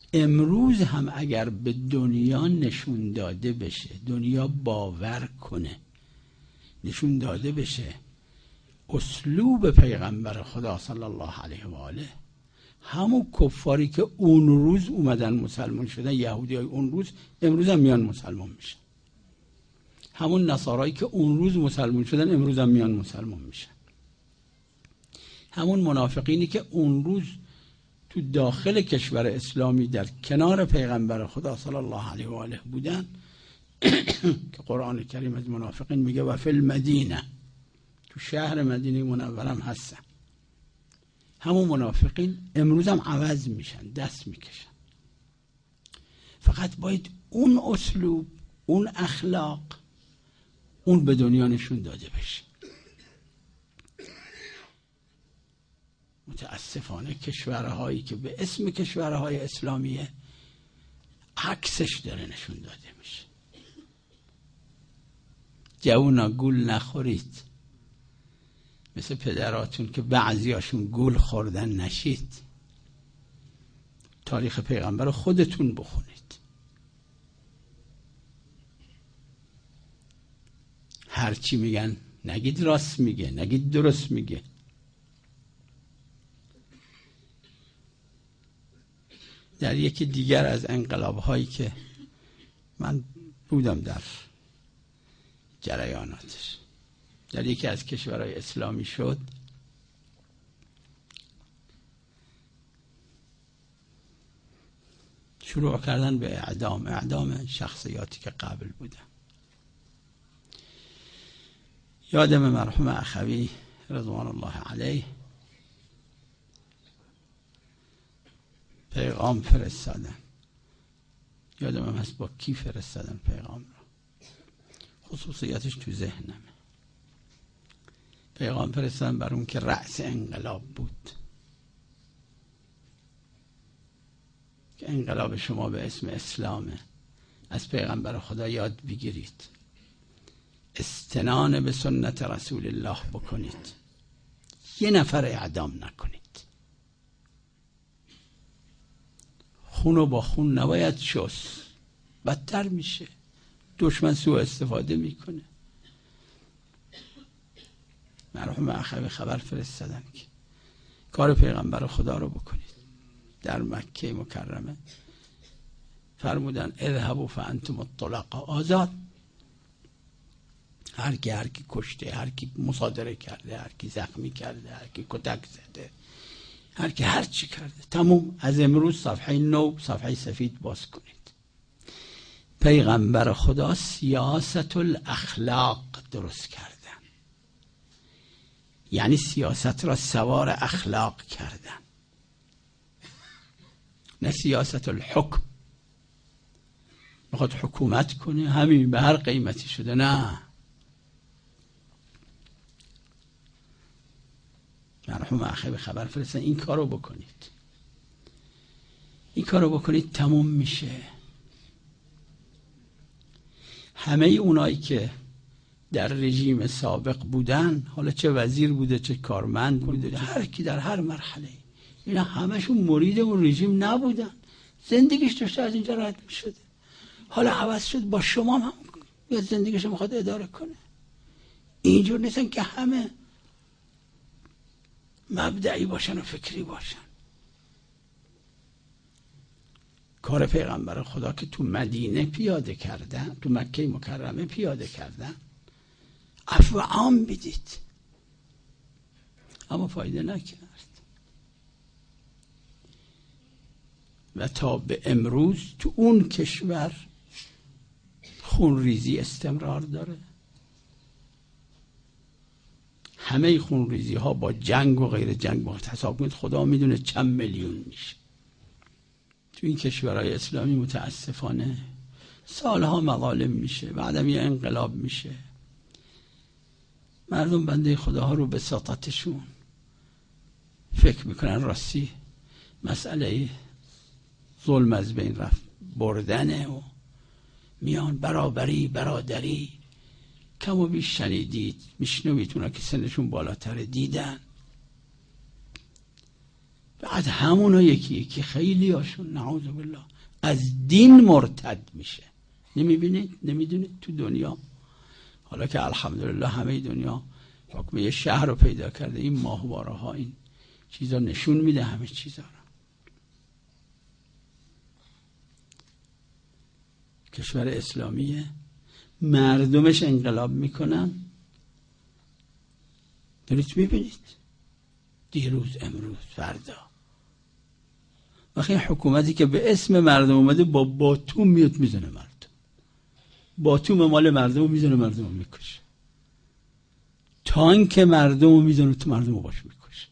امروز هم اگر به دنیا نشون داده بشه، دنیا باور کنه، نشون داده بشه اسلوب پیغمبر خدا صلی الله علیه و آله، همون کفاری که اون روز اومدن مسلمان شدن، یهودی های اون روز، امروز هم میان مسلمان میشن. همون نصارایی که اون روز مسلمان شدن امروز هم میان مسلمان میشن. همون منافقینی که اون روز تو داخل کشور اسلامی در کنار پیغمبر خدا صلی الله علیه و آله بودن که قرآن کریم از منافقین میگه و فی المدینه، تو شهر مدینه منورم هستن. همون منافقین امروز هم عوض میشن، دست میکشن. فقط باید اون اسلوب، اون اخلاق، اون به دنیا نشون داده بشه. متاسفانه کشورهایی که به اسم کشورهای اسلامیه عکسش داره نشون داده میشه. جوونا گول نخورید، مثل پدراتون که بعضیاشون گول خوردن نشید. تاریخ پیغمبر رو خودتون بخونید. هرچی میگن نگید راست میگه، نگید درست میگه. در یکی دیگر از انقلاب هایی که من بودم در جریاناتش، در یکی از کشورهای اسلامی شد، شروع کردن به اعدام شخصیاتی که قبل بودن. یادم مرحوم اخوی رضوان الله علیه پیغام فرستادن. یادم هست با کی فرستادن پیغام رو، خصوصیاتش تو ذهنمه. پیغام فرستادن بر اون که رأس انقلاب بود که انقلاب شما به اسم اسلامه، از پیغمبر خدا یاد بگیرید، استنان به سنت رسول الله بکنید، یه نفر اعدام نکنید. خونو با خون نباید شست، بدتر میشه، دشمن سوء استفاده میکنه. مرحوم اخوی خبر فرستادن که کار پیغمبر خدا رو بکنید. در مکه مکرمه فرمودن اذهبوا فانتم الطلقاء، آزاد. هر کی کشته، هر کی مصادره کرده، هر کی زخمی کرده، هر کی کتک زده، هر کی هر چی کرده، تموم. از امروز صفحه نو، صفحه سفید باز کنید. پیغمبر خدا سیاست الاخلاق درست کردن، یعنی سیاست را سوار اخلاق کردن، نه سیاست الحکم. میخواد حکومت کنه، همین به هر قیمتی شده. نه، مرحوم اخوی خبر فرستن این کارو بکنید، این کارو بکنید، تموم میشه. همه اونایی که در رژیم سابق بودن، حالا چه وزیر بوده چه کارمند بوده، هر کی در هر مرحله، اینا همشون مرید اون رژیم نبودن، زندگیش داشته از اینجا رد میشده. حالا عوض شد، با شما هم یا زندگیش میخواد اداره کنه. اینجور نیستن که همه مبدعی باشن و فکری باشن. کار پیغمبر خدا که تو مدینه پیاده کردن، تو مکه مکرمه پیاده کردن، عفو عام بدید، اما فایده نکرد. و تا به امروز تو اون کشور خونریزی استمرار داره. همه خونریزی ها با جنگ و غیر جنگ با حساب کنید، خدا میدونه چند میلیون میشه. تو این کشورهای اسلامی متاسفانه سالها مظالم میشه، بعدم یه انقلاب میشه، مردم بنده خداها رو به سطحشون فکر میکنن راستی مسئله ظلم از بین رفت بردنه و میان برابری برادری. کم و بیش شنیدید، میشنوید اونا که سنشون بالاتر دیدن. بعد همونا یکی یکی خیلی هاشون نعوذ بالله از دین مرتد میشه. نمیبینید؟ نمیدونید تو دنیا، حالا که الحمدلله همه دنیا حکم یه شهر رو پیدا کرده، این ماهواره ها این چیزا نشون میده همه چیزا رو. کشور اسلامیه، مردمش انقلاب میکنن، دارید میبینید دیروز، امروز، فردا. وقتی این حکومتی که به اسم مردم اومده با باتوم میاد میزنه مردم، باتوم مال مردم رو میزنه، مردم رو میکشه، تانک مردم رو میزنه تو مردم رو باش میکشه.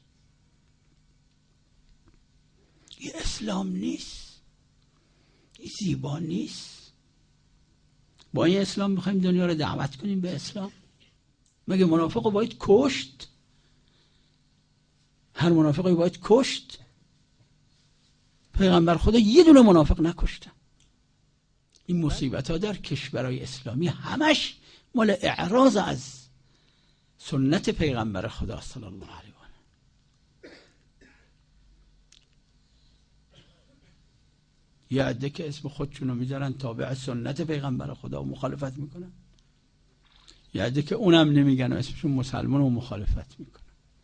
این اسلام نیست، این زیبا نیست. با این اسلام میخوایم دنیا رو دعوت کنیم به اسلام؟ مگه منافق رو باید کشت؟ هر منافقی باید کشت؟ پیغمبر خدا یه دونه منافق نکشتن. این مصیبت ها در کشورهای اسلامی همش مال اعراض از سنت پیغمبر خدا صلی الله علیه و آله. یه عده که اسم خودشونو میذارن تابع سنت پیغمبر خدا و مخالفت میکنن، یه عده که اونم نمیگن و اسمشون مسلمان و مخالفت میکنن.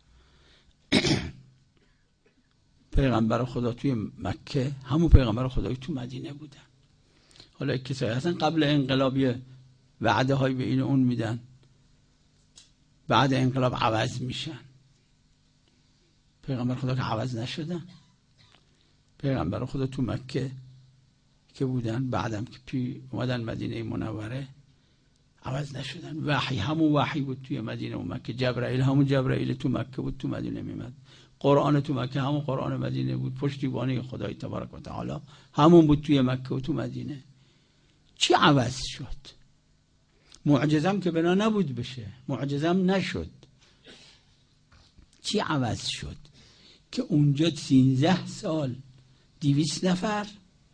پیغمبر خدا توی مکه همون پیغمبر خدایی تو مدینه بودن. حالا کسایی هستن قبل انقلاب وعده های به این اون میدن، بعد انقلاب عوض میشن. پیغمبر خدا که عوض نشدن، پیغمبر خدا تو مکه که بودن، بعدم که اومدن مدینه منوره عوض نشدن. وحی همون وحی بود توی مدینه و مکه، جبرائیل همون جبرائیل تو مکه بود تو مدینه میمد، قرآن تو مکه همون قرآن مدینه بود، پشتیبانی خدای تبارک و تعالی همون بود توی مکه و تو مدینه. چی عوض شد؟ معجزم که بنا نبود بشه، معجزم نشد. چی عوض شد که اونجا 13 سال 200 نفر،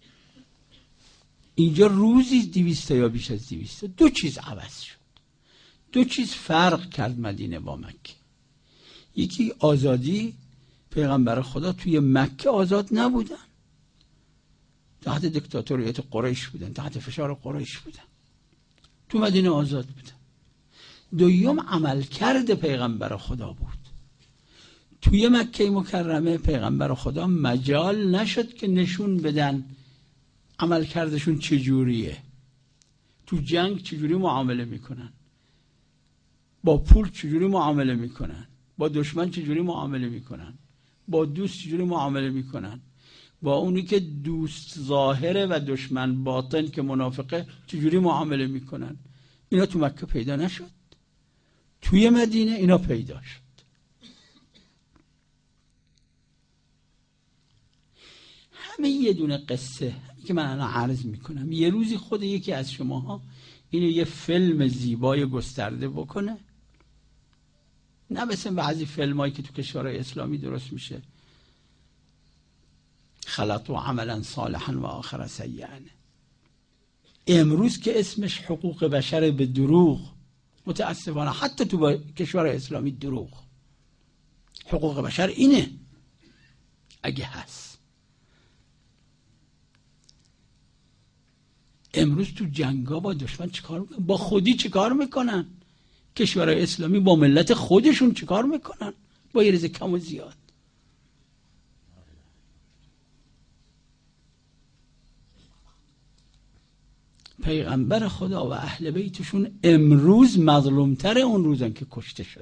اینجا روزی 200 یا بیش از 200. دو چیز عوض شد، دو چیز فرق کرد مدینه با مکه. یکی آزادی، پیغمبر خدا توی مکه آزاد نبودن، تحت دیکتاتوریت قریش بودن، تحت فشار قریش بودن. تو مدینه آزاد بودن. دوم عملکرد پیغمبر خدا بود. توی مکه مکرمه پیغمبر خدا مجال نشد که نشون بدن عملکردشون چجوریه، تو جنگ چجوری معامله میکنن، با پول چجوری معامله میکنن، با دشمن چجوری معامله میکنن، با دوست چجوری معامله میکنن، با اونی که دوست ظاهره و دشمن باطن که منافقه چجوری معامله میکنن. اینا تو مکه پیدا نشد، توی مدینه اینا پیدا شد. همه یه دونه قصه که من الان عرض میکنم، یه روزی خود یکی از شماها اینو یه فیلم زیبای گسترده بکنه، نه مثل بعضی فیلمایی که تو کشورهای اسلامی درست میشه، خلط و عملا صالحا و آخر سیئا. امروز که اسمش حقوق بشر به دروغ، متاسفانه حتی تو کشور اسلامی دروغ. حقوق بشر اینه اگه هست. امروز تو جنگا با دشمن چیکار میکنن؟ با خودی چیکار میکنن؟ کشورهای اسلامی با ملت خودشون چیکار میکنن؟ با یه ریزه کم و زیاد. پیغمبر خدا و اهل بیتشون امروز مظلومتر اون روزن که کشته شدن.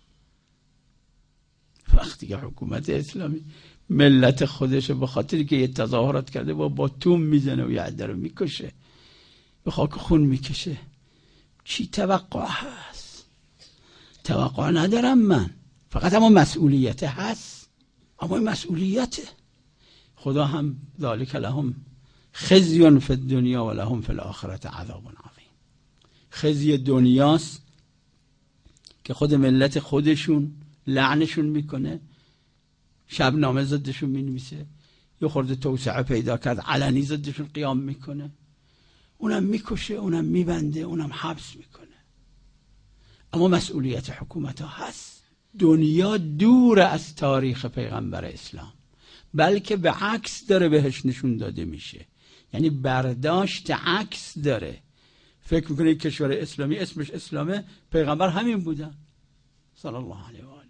وقتی که حکومت اسلامی ملت خودش به خاطری که یه تظاهرات کرده با توم میزنه و یه عده رو میکشه، به خاک خون میکشه، چی توقع هست؟ توقع ندارم من، فقط اما مسئولیت هست. اما این مسئولیته. خدا هم ذالک لهم خزی فی الدنیا و لهم فی الاخرة عذاب عظیم. خزی دنیاست که خود ملت خودشون لعنشون میکنه، شبنامه ضدشون مینویسه، یه خورده توسعه پیدا کرد علنی ضدشون قیام میکنه، اونم میکشه، اونم میبنده، اونم حبس میکنه. اما مسئولیت حکومت ها هست. دنیا دور از تاریخ پیغمبر اسلام. بلکه به عکس داره بهش نشون داده میشه. یعنی برداشت عکس داره. فکر میکنه کشور اسلامی اسمش اسلامه، پیغمبر همین بودن صلی الله علیه و آله.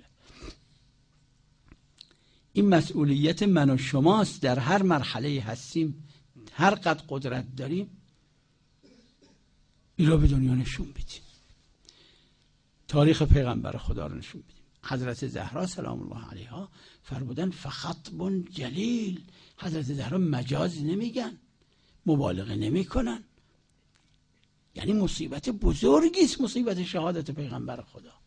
این مسئولیت من و شماست. در هر مرحله هستیم، هر قد قدرت داریم، این رو به دنیا نشون بدیم، تاریخ پیغمبر خدا رو نشون بدیم. حضرت زهرا سلام الله علیها فرمودن فخطب جلیل. حضرت زهرا مجاز نمیگن، مبالغه نمیکنن. یعنی مصیبت بزرگی است مصیبت شهادت پیغمبر خدا.